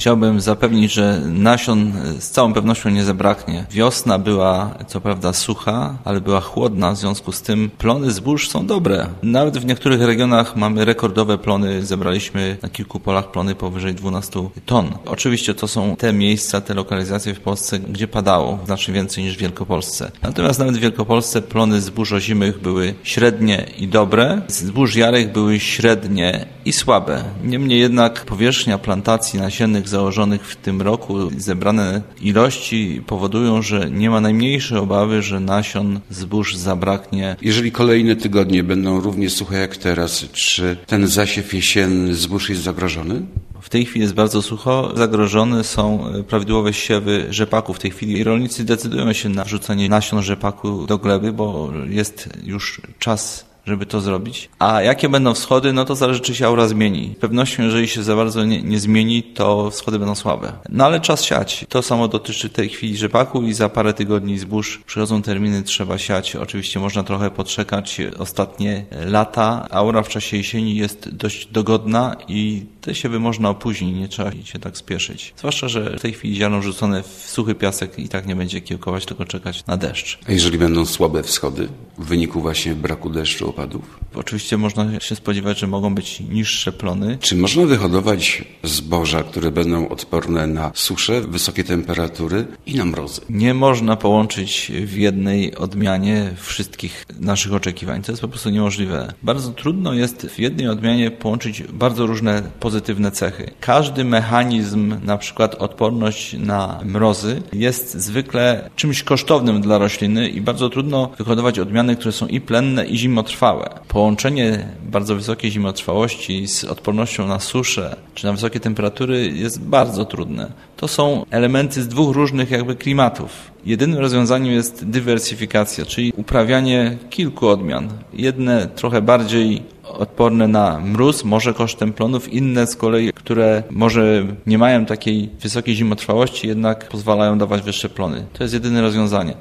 chciałbym zapewnić, że nasion z całą pewnością nie zabraknie. Wiosna była co prawda sucha, ale była chłodna, w związku z tym plony zbóż są dobre. Nawet w niektórych regionach mamy rekordowe plony. Zebraliśmy na kilku polach plony powyżej 12 ton. Oczywiście to są te miejsca, te lokalizacje w Polsce, gdzie padało znacznie więcej niż w Wielkopolsce. Natomiast nawet w Wielkopolsce plony zbóż ozimych były średnie i dobre. Zbóż jarych były średnie i słabe. Niemniej jednak powierzchnia plantacji nasiennych założonych w tym roku, zebrane ilości powodują, że nie ma najmniejszej obawy, że nasion zbóż zabraknie. Jeżeli kolejne tygodnie będą równie suche jak teraz, czy ten zasiew jesienny zbóż jest zagrożony? W tej chwili jest bardzo sucho. Zagrożone są prawidłowe siewy rzepaku. W tej chwili rolnicy decydują się na wrzucenie nasion rzepaku do gleby, bo jest już czas, żeby to zrobić. A jakie będą wschody, no to zależy, czy się aura zmieni. Z pewnością, jeżeli się za bardzo nie zmieni, to wschody będą słabe. No ale czas siać. To samo dotyczy tej chwili rzepaku i za parę tygodni zbóż. Przychodzą terminy, trzeba siać. Oczywiście można trochę poczekać. Ostatnie lata aura w czasie jesieni jest dość dogodna i te siewy można opóźnić. Nie trzeba się tak spieszyć. Zwłaszcza, że w tej chwili ziarno rzucone w suchy piasek i tak nie będzie kiełkować, tylko czekać na deszcz. A jeżeli będą słabe wschody w wyniku właśnie braku deszczu, opadów? Oczywiście można się spodziewać, że mogą być niższe plony. Czy można wyhodować zboża, które będą odporne na suszę, wysokie temperatury i na mrozy? Nie można połączyć w jednej odmianie wszystkich naszych oczekiwań. To jest po prostu niemożliwe. Bardzo trudno jest w jednej odmianie połączyć bardzo różne pozytywne cechy. Każdy mechanizm, na przykład odporność na mrozy, jest zwykle czymś kosztownym dla rośliny i bardzo trudno wyhodować odmiany, które są i plenne, i zimotrwałe. Połączenie bardzo wysokiej zimotrwałości z odpornością na suszę czy na wysokie temperatury jest bardzo trudne. To są elementy z dwóch różnych klimatów. Jedynym rozwiązaniem jest dywersyfikacja, czyli uprawianie kilku odmian. Jedne trochę bardziej odporne na mróz, może kosztem plonów, inne z kolei, które może nie mają takiej wysokiej zimotrwałości, jednak pozwalają dawać wyższe plony. To jest jedyne rozwiązanie.